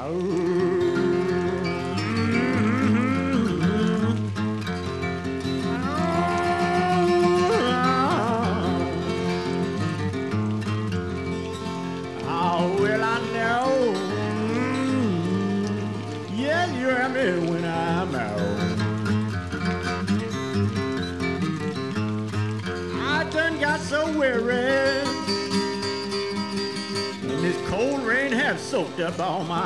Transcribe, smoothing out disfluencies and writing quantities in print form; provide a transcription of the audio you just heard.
Oh, well, I know. Yes, you hear me when I'm out. I done got so weary, and this cold rain have soaked up all my